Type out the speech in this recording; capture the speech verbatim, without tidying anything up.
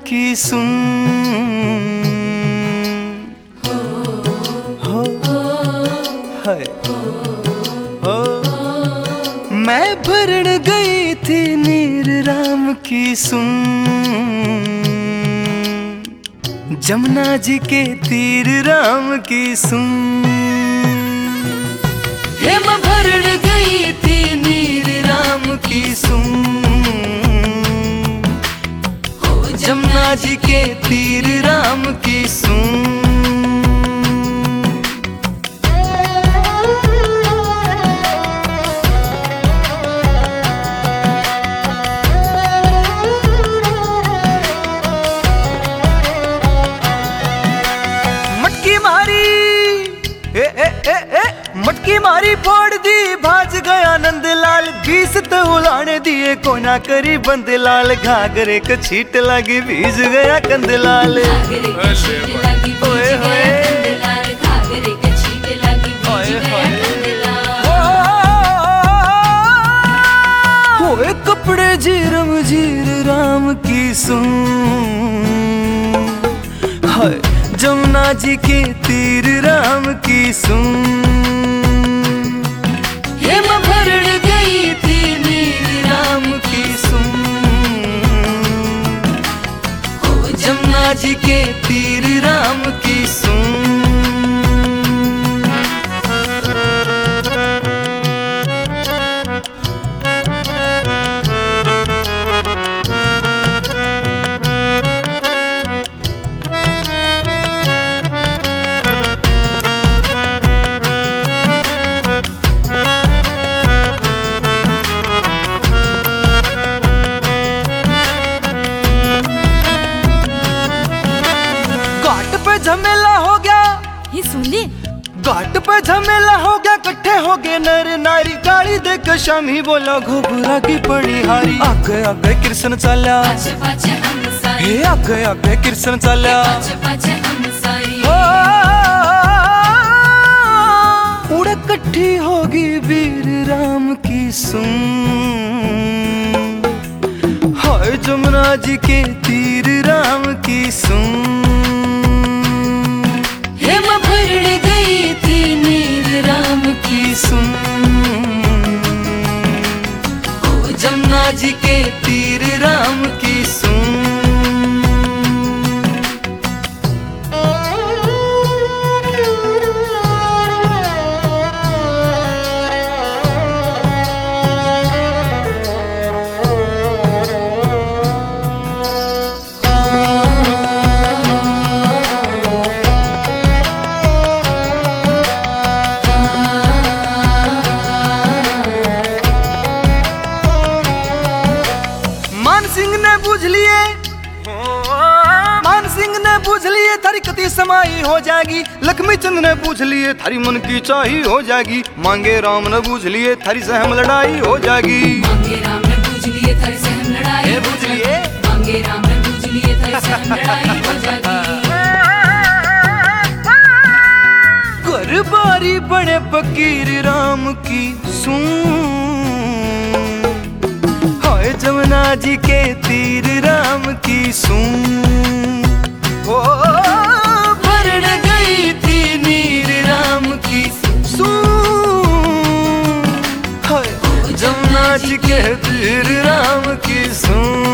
की सुन हो हाय हो। मैं भरण गई थी नीर राम की सुन, जमुना जी के तीर राम की सुन। हे मैं भरण गई थी नीर राम की सुन, जमुना जी के तीर राम की सुन। मटकी मारी ए ए ए ए मटकी मारी फोड़ दी भाज गया नंदलाल, बीस तो उलाने दिए कोना करी बंदलाल। घाघरे को छीट लगी भीज गया कंदलाल। ओए होए होए कपड़े जीरम जीर राम की सुन, हाय जमुना जी के तीर राम की सुन। हे मैं भरण गई थी नीर राम की सुन, ओ जमुना जी के तीर राम की सुन। झमेला हो गया ये सुन ले, घाट पे झमेला हो गया, कट्ठे हो गए नर नारी। गाड़ी देख शामी बोला घोबरा की पड़ी हारी। आगे आगे कृष्ण चला, हे आगे आगे कृष्ण चला। उड़ कट्ठी होगी वीर राम की सुन, हाय जमुना जी के तीर राम की सुन। सुन ओ जमुना जी के तीर राम की सुन। मान सिंह ने बुझ लिए, मान सिंह ने बुझ लिए थारी कति समाई हो जाएगी। लक्ष्मी चंद ने पूछ लिए थारी मन की चाही हो जाएगी। मांगे राम ने बुझ लिए थारी सहम लड़ाई हो जाएगी। मांगे राम ने बुझ लिए थारी सहम लड़ाई बुझ लिए, मांगे राम ने बुझ लिए थारी सहम लड़ाई हो जाएगी। घर बारी बड़े फकीर राम की सुन, जमुना जी के तीर राम की सुन। ओ भरण गई थी नीर राम की सुन, हाय जमुना जी के तीर राम की सुन।